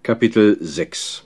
Kapitel 6.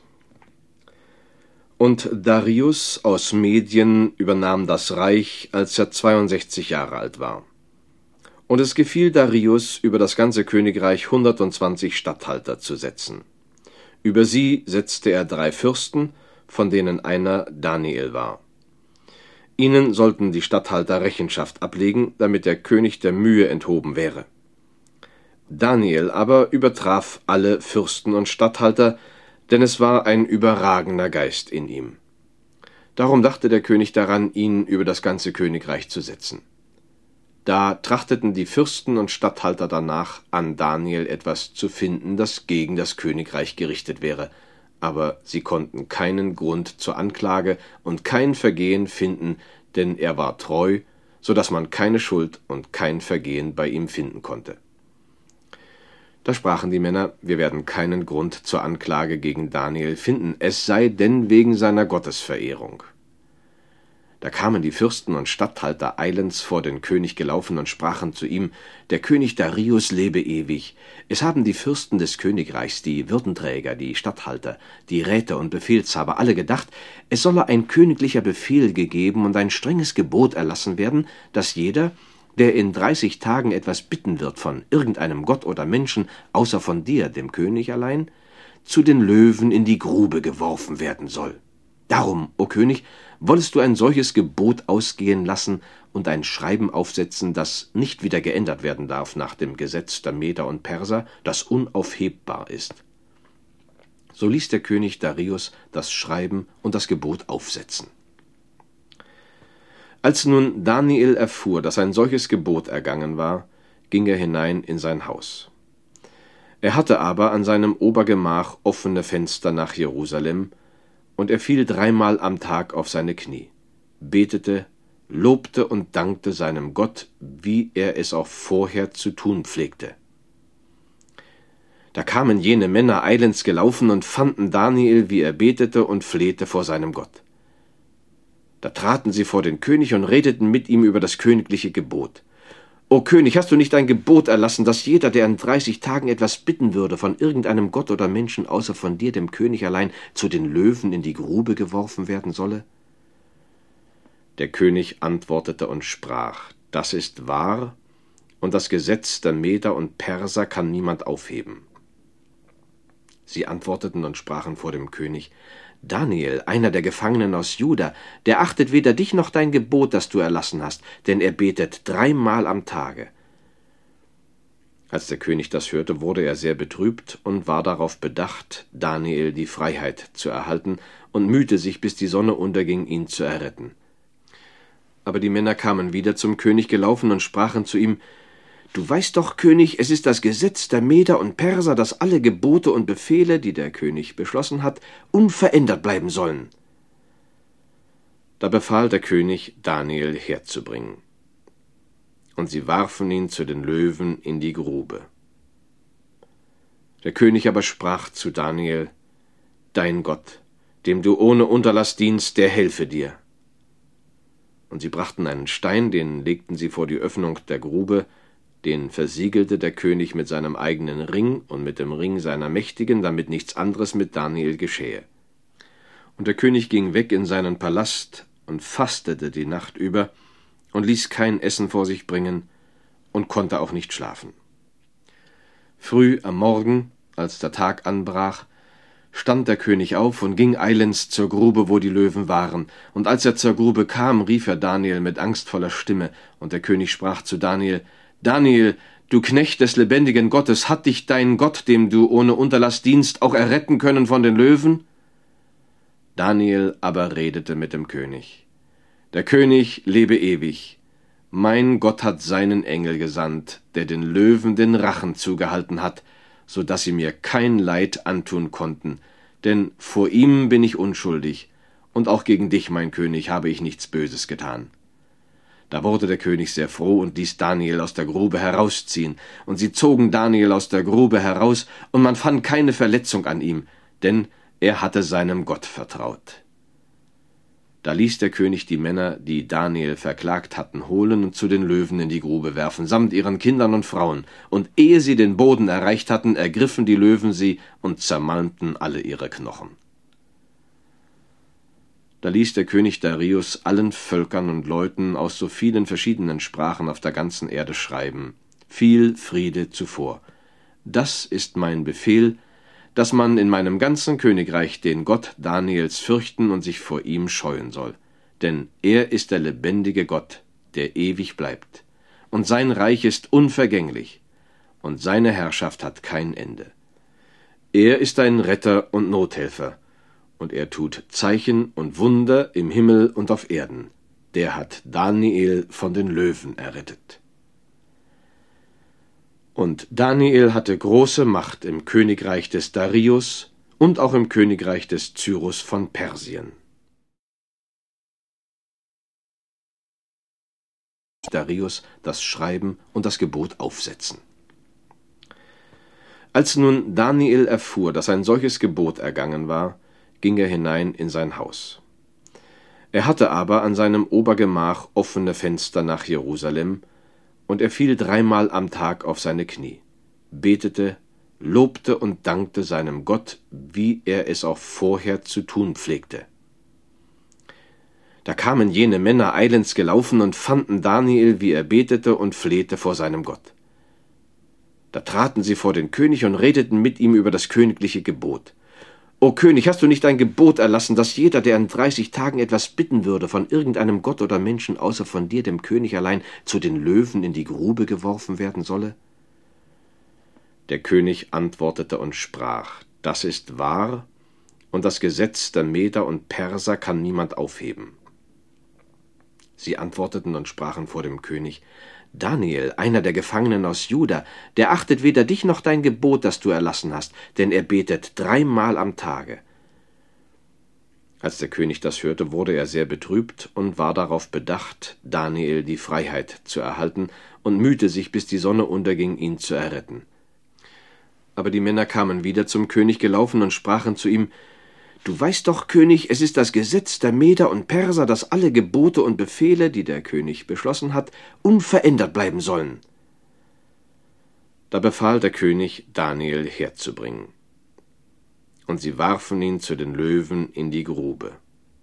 Und Darius aus Medien übernahm das Reich, als er 62 Jahre alt war. Und es gefiel Darius, über das ganze Königreich 120 Statthalter zu setzen. Über sie setzte er 3 Fürsten, von denen einer Daniel war. Ihnen sollten die Statthalter Rechenschaft ablegen, damit der König der Mühe enthoben wäre. Daniel aber übertraf alle Fürsten und Statthalter, denn es war ein überragender Geist in ihm. Darum dachte der König daran, ihn über das ganze Königreich zu setzen. Da trachteten die Fürsten und Statthalter danach, an Daniel etwas zu finden, das gegen das Königreich gerichtet wäre, aber sie konnten keinen Grund zur Anklage und kein Vergehen finden, denn er war treu, so dass man keine Schuld und kein Vergehen bei ihm finden konnte. Da sprachen die Männer, wir werden keinen Grund zur Anklage gegen Daniel finden, es sei denn wegen seiner Gottesverehrung. Da kamen die Fürsten und Statthalter eilends vor den König gelaufen und sprachen zu ihm, der König Darius lebe ewig. Es haben die Fürsten des Königreichs, die Würdenträger, die Statthalter, die Räte und Befehlshaber alle gedacht, es solle ein königlicher Befehl gegeben und ein strenges Gebot erlassen werden, dass jeder, der in 30 Tagen etwas bitten wird von irgendeinem Gott oder Menschen, außer von dir, dem König allein, zu den Löwen in die Grube geworfen werden soll. Darum, o König, wollest du ein solches Gebot ausgehen lassen und ein Schreiben aufsetzen, das nicht wieder geändert werden darf nach dem Gesetz der Meder und Perser, das unaufhebbar ist. So ließ der König Darius das Schreiben und das Gebot aufsetzen. Als nun Daniel erfuhr, dass ein solches Gebot ergangen war, ging er hinein in sein Haus. Er hatte aber an seinem Obergemach offene Fenster nach Jerusalem, und er fiel 3-mal am Tag auf seine Knie, betete, lobte und dankte seinem Gott, wie er es auch vorher zu tun pflegte. Da kamen jene Männer eilends gelaufen und fanden Daniel, wie er betete und flehte vor seinem Gott. Da traten sie vor den König und redeten mit ihm über das königliche Gebot. »O König, hast du nicht ein Gebot erlassen, dass jeder, der in 30 Tagen etwas bitten würde von irgendeinem Gott oder Menschen, außer von dir, dem König allein, zu den Löwen in die Grube geworfen werden solle?« Der König antwortete und sprach, »Das ist wahr, und das Gesetz der Meder und Perser kann niemand aufheben.« Sie antworteten und sprachen vor dem König, »Daniel, einer der Gefangenen aus Juda, der achtet weder dich noch dein Gebot, das du erlassen hast, denn er betet 3-mal am Tage.« Als der König das hörte, wurde er sehr betrübt und war darauf bedacht, Daniel die Freiheit zu erhalten, und mühte sich, bis die Sonne unterging, ihn zu erretten. Aber die Männer kamen wieder zum König gelaufen und sprachen zu ihm, »Du weißt doch, König, es ist das Gesetz der Meder und Perser, dass alle Gebote und Befehle, die der König beschlossen hat, unverändert bleiben sollen.« Da befahl der König, Daniel herzubringen. Und sie warfen ihn zu den Löwen in die Grube. Der König aber sprach zu Daniel, »Dein Gott, dem du ohne Unterlass dienst, der helfe dir.« Und sie brachten einen Stein, den legten sie vor die Öffnung der Grube, den versiegelte der König mit seinem eigenen Ring und mit dem Ring seiner Mächtigen, damit nichts anderes mit Daniel geschähe. Und der König ging weg in seinen Palast und fastete die Nacht über und ließ kein Essen vor sich bringen und konnte auch nicht schlafen. Früh am Morgen, als der Tag anbrach, stand der König auf und ging eilends zur Grube, wo die Löwen waren. Und als er zur Grube kam, rief er Daniel mit angstvoller Stimme, und der König sprach zu Daniel, »Daniel, du Knecht des lebendigen Gottes, hat dich dein Gott, dem du ohne Unterlass dienst, auch erretten können von den Löwen?« Daniel aber redete mit dem König. »Der König lebe ewig. Mein Gott hat seinen Engel gesandt, der den Löwen den Rachen zugehalten hat, so dass sie mir kein Leid antun konnten, denn vor ihm bin ich unschuldig, und auch gegen dich, mein König, habe ich nichts Böses getan.« Da wurde der König sehr froh und ließ Daniel aus der Grube herausziehen. Und sie zogen Daniel aus der Grube heraus, und man fand keine Verletzung an ihm, denn er hatte seinem Gott vertraut. Da ließ der König die Männer, die Daniel verklagt hatten, holen und zu den Löwen in die Grube werfen, samt ihren Kindern und Frauen. Und ehe sie den Boden erreicht hatten, ergriffen die Löwen sie und zermalmten alle ihre Knochen. Da ließ der König Darius allen Völkern und Leuten aus so vielen verschiedenen Sprachen auf der ganzen Erde schreiben: Viel Friede zuvor. Das ist mein Befehl, dass man in meinem ganzen Königreich den Gott Daniels fürchten und sich vor ihm scheuen soll. Denn er ist der lebendige Gott, der ewig bleibt. Und sein Reich ist unvergänglich, und seine Herrschaft hat kein Ende. Er ist ein Retter und Nothelfer, und er tut Zeichen und Wunder im Himmel und auf Erden. Der hat Daniel von den Löwen errettet. Und Daniel hatte große Macht im Königreich des Darius und auch im Königreich des Cyrus von Persien. Darius das Schreiben und das Gebot aufsetzen. Als nun Daniel erfuhr, dass ein solches Gebot ergangen war, ging er hinein in sein Haus. Er hatte aber an seinem Obergemach offene Fenster nach Jerusalem, und er fiel 3-mal am Tag auf seine Knie, betete, lobte und dankte seinem Gott, wie er es auch vorher zu tun pflegte. Da kamen jene Männer eilends gelaufen und fanden Daniel, wie er betete und flehte vor seinem Gott. Da traten sie vor den König und redeten mit ihm über das königliche Gebot. »O König, hast du nicht ein Gebot erlassen, dass jeder, der in 30 Tagen etwas bitten würde, von irgendeinem Gott oder Menschen, außer von dir, dem König allein, zu den Löwen in die Grube geworfen werden solle?« Der König antwortete und sprach: »Das ist wahr, und das Gesetz der Meder und Perser kann niemand aufheben.« Sie antworteten und sprachen vor dem König: »Daniel, einer der Gefangenen aus Juda, der achtet weder dich noch dein Gebot, das du erlassen hast, denn er betet 3-mal am Tage.« Als der König das hörte, wurde er sehr betrübt und war darauf bedacht, Daniel die Freiheit zu erhalten, und mühte sich, bis die Sonne unterging, ihn zu erretten. Aber die Männer kamen wieder zum König gelaufen und sprachen zu ihm: »Du weißt doch, König, es ist das Gesetz der Meder und Perser, dass alle Gebote und Befehle, die der König beschlossen hat, unverändert bleiben sollen.« Da befahl der König, Daniel herzubringen. Und sie warfen ihn zu den Löwen in die Grube.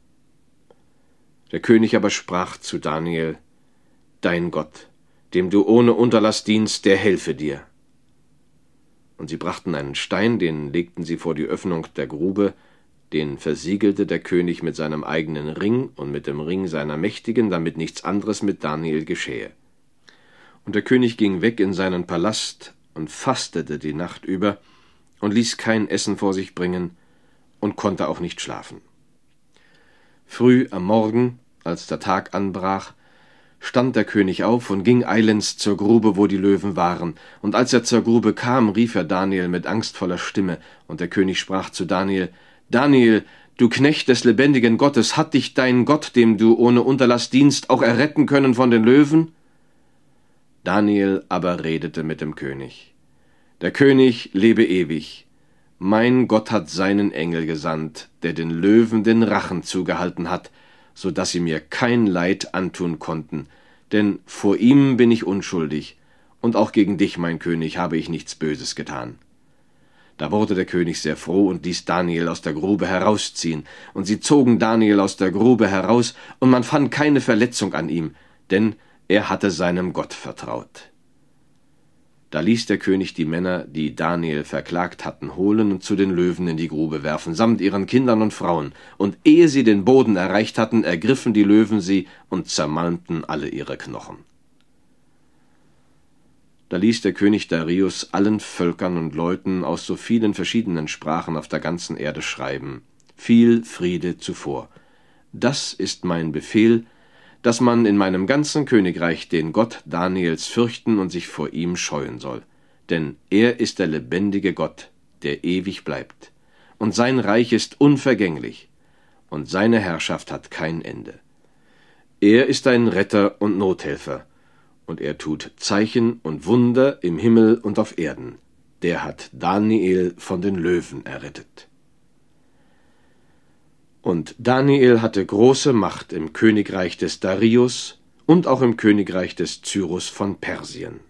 Der König aber sprach zu Daniel: »Dein Gott, dem du ohne Unterlass dienst, der helfe dir.« Und sie brachten einen Stein, den legten sie vor die Öffnung der Grube, den versiegelte der König mit seinem eigenen Ring und mit dem Ring seiner Mächtigen, damit nichts anderes mit Daniel geschähe. Und der König ging weg in seinen Palast und fastete die Nacht über und ließ kein Essen vor sich bringen und konnte auch nicht schlafen. Früh am Morgen, als der Tag anbrach, stand der König auf und ging eilends zur Grube, wo die Löwen waren. Und als er zur Grube kam, rief er Daniel mit angstvoller Stimme, und der König sprach zu Daniel: »Daniel, du Knecht des lebendigen Gottes, hat dich dein Gott, dem du ohne Unterlass dienst, auch erretten können von den Löwen?« Daniel aber redete mit dem König: »Der König lebe ewig. Mein Gott hat seinen Engel gesandt, der den Löwen den Rachen zugehalten hat, so dass sie mir kein Leid antun konnten, denn vor ihm bin ich unschuldig, und auch gegen dich, mein König, habe ich nichts Böses getan.« Da wurde der König sehr froh und ließ Daniel aus der Grube herausziehen. Und sie zogen Daniel aus der Grube heraus, und man fand keine Verletzung an ihm, denn er hatte seinem Gott vertraut. Da ließ der König die Männer, die Daniel verklagt hatten, holen und zu den Löwen in die Grube werfen, samt ihren Kindern und Frauen. Und ehe sie den Boden erreicht hatten, ergriffen die Löwen sie und zermalmten alle ihre Knochen. Da ließ der König Darius allen Völkern und Leuten aus so vielen verschiedenen Sprachen auf der ganzen Erde schreiben: Viel Friede zuvor. Das ist mein Befehl, dass man in meinem ganzen Königreich den Gott Daniels fürchten und sich vor ihm scheuen soll. Denn er ist der lebendige Gott, der ewig bleibt. Und sein Reich ist unvergänglich, und seine Herrschaft hat kein Ende. Er ist ein Retter und Nothelfer, und er tut Zeichen und Wunder im Himmel und auf Erden. Der hat Daniel von den Löwen errettet. Und Daniel hatte große Macht im Königreich des Darius und auch im Königreich des Cyrus von Persien.